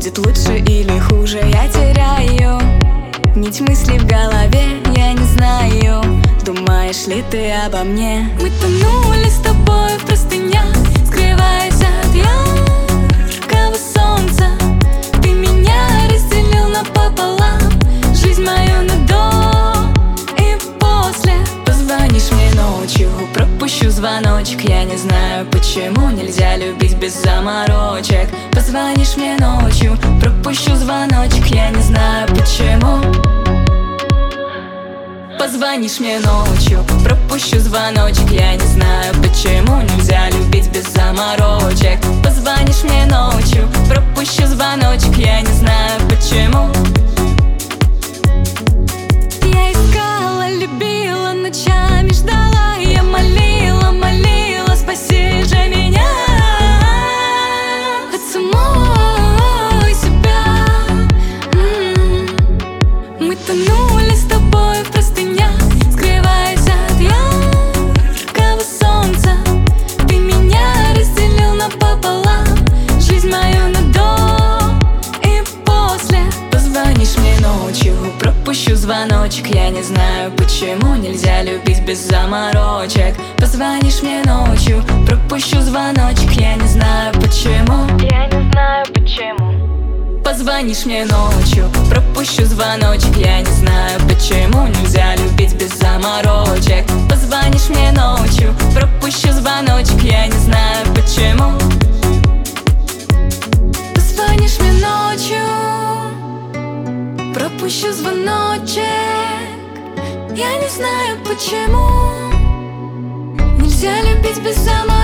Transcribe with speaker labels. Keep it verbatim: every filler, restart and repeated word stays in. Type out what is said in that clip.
Speaker 1: будет лучше или хуже, я теряю нить мыслей в голове, я не знаю, думаешь ли ты обо мне? Мы тонули с тобой в простынях, скрываясь от яркого солнца. Ты меня разделил напополам, жизнь мою на до и после. Позвонишь мне ночью, пропущу звоночек. Я не знаю, почему нельзя любить без заморочек. Позвонишь мне ночью, пропущу звоночек. Я не знаю, почему. Позвонишь мне ночью, пропущу звоночек. Я не знаю, почему нельзя любить без заморочек. Позвонишь мне ночью, пропущу звоночек. Я не знаю, почему. Я искала, любила, ночами ждала. Я молила, молила, спаси же меня от самой себя. М-м-м. Мы тонули с тобой в простынях, скрываясь от яркого солнца. Ты меня разделил напополам, жизнь мою на до и после. Позвонишь мне ночью, пропущу звоночек. Я не знаю, почему нельзя любить без заморочек. Позвонишь мне ночью, пропущу звоночек. Я не знаю, почему.
Speaker 2: Я не знаю почему.
Speaker 1: Позвонишь мне ночью, пропущу звоночек. Я не знаю, почему нельзя любить без заморочек. Позвонишь мне ночью, пропущу звоночек. Я не знаю, почему. Позвонишь мне ночью, пропущу звоночек. Я не знаю, почему нельзя любить без заморочек.